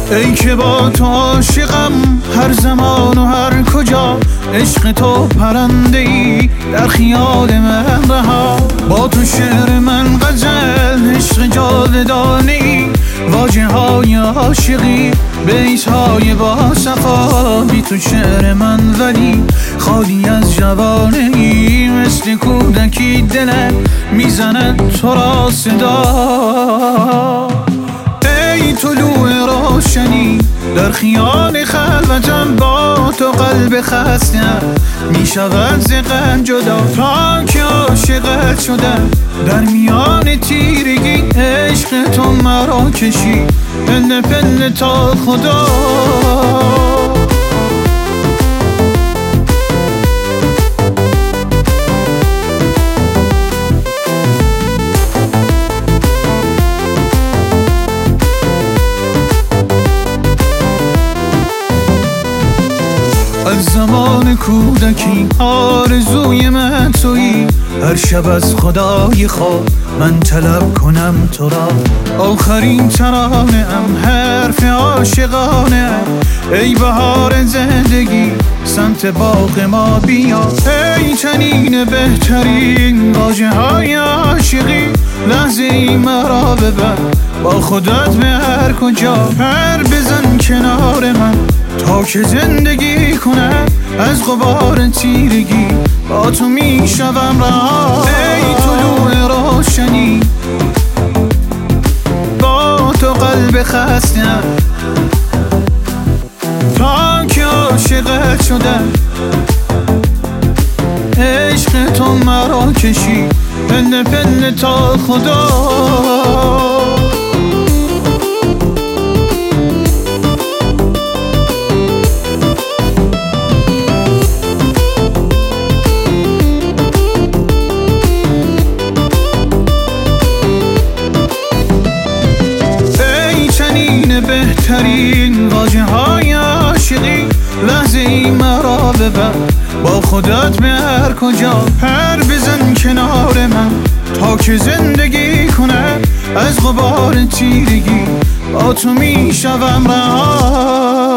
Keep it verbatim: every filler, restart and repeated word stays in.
ای که با تو عاشقم هر زمان و هر کجا، عشق تو پرنده ای در خیال من رها. با تو شعر من غزل، عشق جاودانه ای، واژه های عاشقی، بیت های با صفا. بی تو شعر من ولی خالی از جوانه ای، مثل کودکی دلت میزند تو را صدا. ای طلوع روشنی در خیال خلوتم، با تو قلب خسته میشود ز غم جدا. تا که عاشقت شدم در میان تیرگی، عشق تو مرا کشی پله پله تا خدا. از زمان کودکی آرزوی من تویی، هر شب از خدای خواب من طلب کنم تو را. آخرین ترانه ام حرف عاشقانه ام، ای بهار زندگی سمت باغ ما بیا. ای چنین بهترین واژه های عاشقی، لحظه ای مرا ببر با خودت به هر کجا. پر بزن کنار من تا که زندگی کنم، از غبار تیرگی با تو می شوم رها. ای طلوع روشنی با تو قلب خستم، تا که عاشقت شدم عشق تو مرا کشی پله پله تا خدا. بهترین واژه های عاشقی، لحظه ای مرا ببر با خودت به هر کجا. پر بزن کنار من تا که زندگی کنم، از غبار تیرگی با تو می شوم رها.